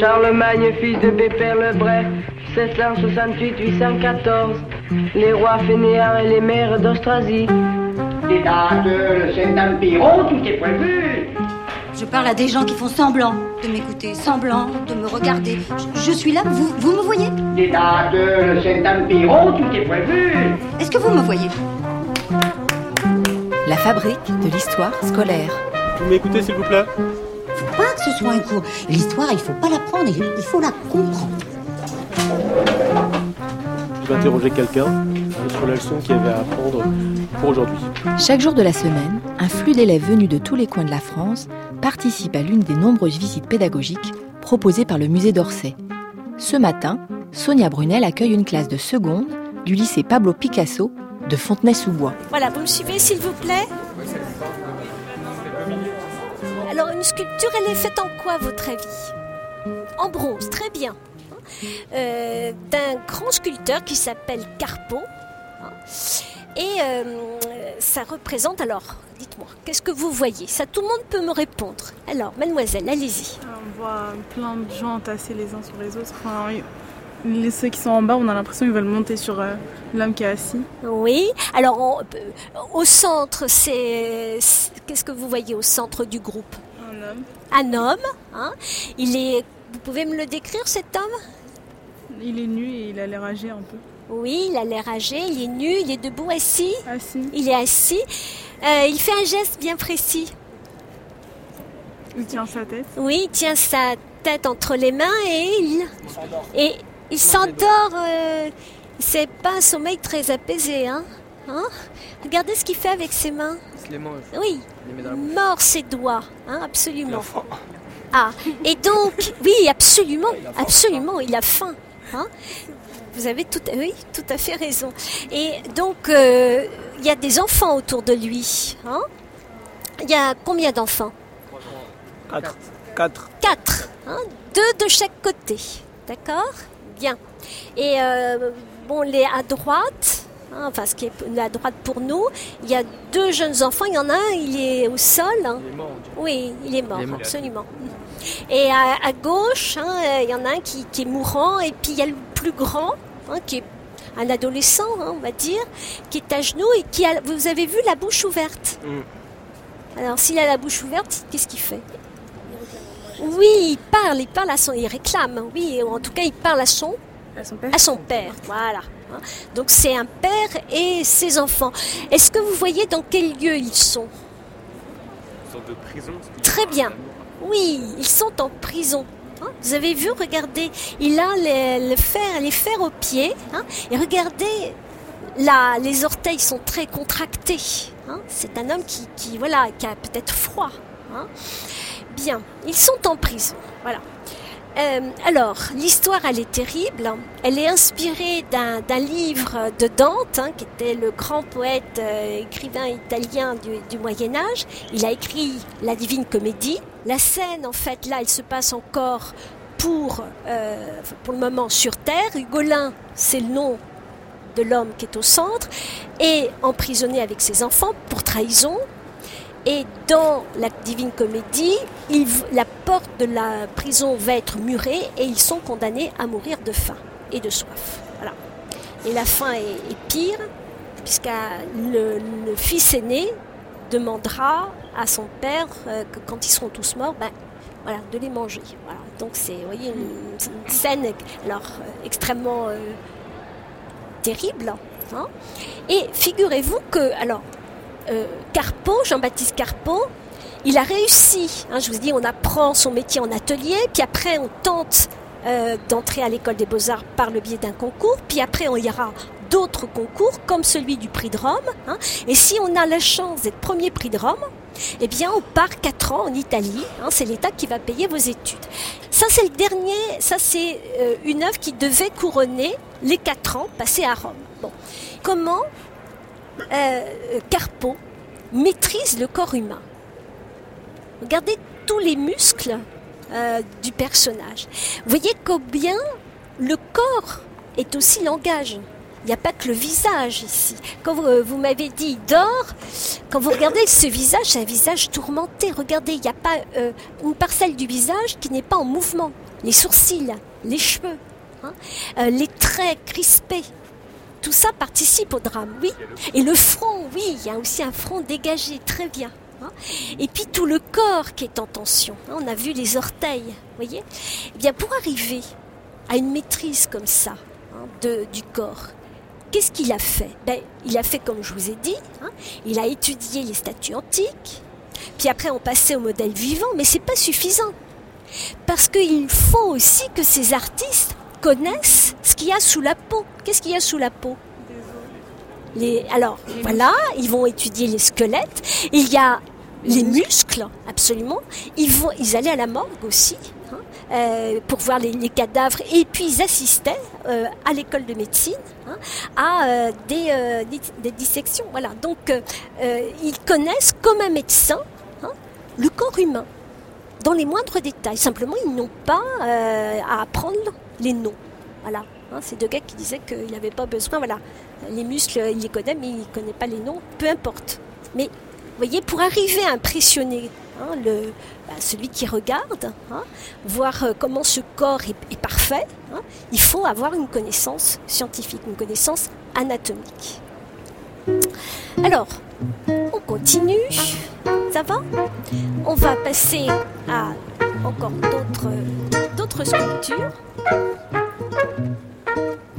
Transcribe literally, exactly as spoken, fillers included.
Charlemagne, fils de Pépère le Bref, sept cent soixante-huit à huit cent quatorze. Les rois fainéants et les mères d'Austrasie. Des dates, le Saint-Empire, oh, tout est prévu. Je parle à des gens qui font semblant de m'écouter, semblant de me regarder. Je, je suis là, vous, vous me voyez? Des dates, le Saint-Empire, oh, tout est prévu. Est-ce que vous me voyez? La fabrique de l'histoire scolaire. Vous m'écoutez s'il vous plaît? Faut pas que ce soit un cours. L'histoire, il faut pas l'apprendre, il faut la comprendre. Je vais interroger quelqu'un sur la leçon qu'il y avait à apprendre pour aujourd'hui. Chaque jour de la semaine, un flux d'élèves venus de tous les coins de la France participe à l'une des nombreuses visites pédagogiques proposées par le musée d'Orsay. Ce matin, Sonia Brunel accueille une classe de seconde du lycée Pablo Picasso de Fontenay-sous-Bois. Voilà, vous me suivez s'il vous plaît? Alors une sculpture, elle est faite en quoi à votre avis? En bronze, très bien. Euh, d'un grand sculpteur qui s'appelle Carpeaux. Et euh, ça représente, alors, dites-moi, qu'est-ce que vous voyez? Ça, tout le monde peut me répondre. Alors, mademoiselle, allez-y. On voit plein de gens tassés les uns sur les autres. Enfin, les, ceux qui sont en bas, on a l'impression qu'ils veulent monter sur euh, l'homme qui est assis. Oui, alors on, euh, au centre, c'est, c'est... Qu'est-ce que vous voyez au centre du groupe? Un homme. Un homme, hein. Il est... Vous pouvez me le décrire, cet homme? Il est nu et il a l'air âgé un peu. Oui, il a l'air âgé, il est nu, il est debout, assis. Assis. Il est assis. Euh, il fait un geste bien précis. Il tient sa tête. Oui, il tient sa tête entre les mains et il, et il s'endort. Euh, c'est pas un sommeil très apaisé, hein, hein. Regardez ce qu'il fait avec ses mains. Il se les mange. Oui, il les met dans la bouche. mord ses doigts, hein, absolument. Ah, et donc, oui, absolument, absolument, il a faim, hein. Vous avez tout, oui, tout à fait raison. Et donc, euh, il y a des enfants autour de lui, hein. Il y a combien d'enfants? Quatre. Quatre. Quatre, hein, deux de chaque côté, d'accord? Bien. Et euh, bon, les à droite, hein, enfin ce qui est à droite pour nous, il y a deux jeunes enfants. Il y en a un, il est au sol. Hein. Il est mort. Oui, il est mort, il est mort. absolument. Et à, à gauche, hein, il y en a un qui, qui est mourant, et puis il y a le plus grand, hein, qui est un adolescent, hein, on va dire, qui est à genoux et qui a, vous avez vu, la bouche ouverte. Mm. Alors s'il a la bouche ouverte, qu'est-ce qu'il fait? Oui, il parle, il parle à son, il réclame, oui, ou en tout cas il parle à son, à son père. À son père, voilà. Donc c'est un père et ses enfants. Est-ce que vous voyez dans quel lieu ils sont? Une sorte de prison. Très bien. Oui, ils sont en prison. Hein, vous avez vu, regardez, il a les, les, fers, les fers aux pieds. Hein, et regardez, là, les orteils sont très contractés. Hein, c'est un homme qui, qui, voilà, qui a peut-être froid. Hein. Bien, ils sont en prison. Voilà. Euh, alors, l'histoire, elle est terrible. Elle est inspirée d'un, d'un livre de Dante, hein, qui était le grand poète, euh, écrivain italien du, du Moyen-Âge. Il a écrit la Divine Comédie. La scène, en fait, là, elle se passe encore pour, euh, pour le moment sur Terre. Ugolin, c'est le nom de l'homme qui est au centre, et emprisonné avec ses enfants pour trahison. Et dans la Divine Comédie, il, la porte de la prison va être murée et ils sont condamnés à mourir de faim et de soif. Voilà. Et la faim est, est pire, puisque le, le fils aîné demandera à son père euh, que quand ils seront tous morts, ben, voilà, de les manger. Voilà. Donc c'est, vous voyez, une, une scène alors, euh, extrêmement euh, terrible. Hein. Et figurez-vous que, alors, Euh, Carpeaux, Jean-Baptiste Carpeaux, il a réussi. Hein, je vous dis, on apprend son métier en atelier, puis après on tente euh, d'entrer à l'école des Beaux-Arts par le biais d'un concours, puis après on y aura d'autres concours comme celui du prix de Rome. Hein, et si on a la chance d'être premier prix de Rome, eh bien on part quatre ans en Italie. Hein, c'est l'État qui va payer vos études. Ça c'est le dernier, ça c'est euh, une œuvre qui devait couronner les quatre ans passés à Rome. Bon, comment Euh, Carpeaux maîtrise le corps humain. Regardez tous les muscles euh, du personnage. Vous voyez combien le corps est aussi langage. Il n'y a pas que le visage ici. Quand vous, vous m'avez dit il dort, quand vous regardez ce visage, c'est un visage tourmenté. Regardez, il n'y a pas euh, une parcelle du visage qui n'est pas en mouvement. les sourcils, les cheveux, hein, euh, les traits crispés. Tout ça participe au drame, oui. Et le front, oui, il y a aussi un front dégagé, très bien. Hein. Et puis tout le corps qui est en tension. Hein. On a vu les orteils, vous voyez. Eh bien, pour arriver à une maîtrise comme ça hein, de, du corps, qu'est-ce qu'il a fait? Ben, il a fait comme je vous ai dit. Hein. Il a étudié les statues antiques. Puis après, on passait au modèle vivant, mais c'est pas suffisant. Parce qu'il faut aussi que ces artistes connaissent ce qu'il y a sous la peau. Qu'est-ce qu'il y a sous la peau? les, Alors, les voilà, ils vont étudier les squelettes. Il y a les muscles, absolument. Ils, vont, ils allaient à la morgue aussi, hein, euh, pour voir les, les cadavres. Et puis, ils assistaient euh, à l'école de médecine hein, à euh, des, euh, des, des dissections. Voilà. Donc, euh, euh, ils connaissent comme un médecin hein, le corps humain, dans les moindres détails. Simplement, ils n'ont pas euh, à apprendre les noms. Voilà. Hein, c'est deux gars qui disaient qu'il n'avait pas besoin. Voilà. Les muscles, il les connaît, mais il ne connaît pas les noms. Peu importe. Mais, vous voyez, pour arriver à impressionner hein, le, bah, celui qui regarde, hein, voir euh, comment ce corps est, est parfait, hein, il faut avoir une connaissance scientifique, une connaissance anatomique. Alors, on continue. Ça va? On va passer à encore d'autres, d'autres sculptures.